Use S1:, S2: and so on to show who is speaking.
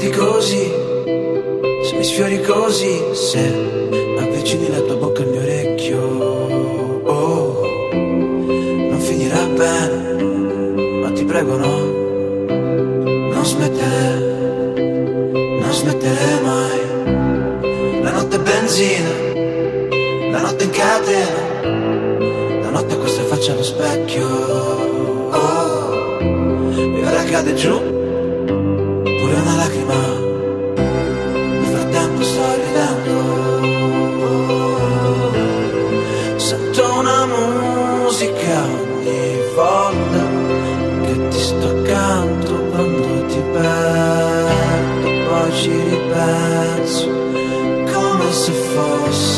S1: vedi così, se mi sfiori così, se avvicini la tua bocca al mio orecchio, oh, non finirà bene, ma ti prego no, non smettere mai. La notte è benzina, la notte in catena, la notte questa faccia allo specchio, oh, e ora cade giù pure una lacrima, nel frattempo sto ridendo, sento una musica ogni volta che ti sto accanto, quando ti perdo poi ci ripenso come se fosse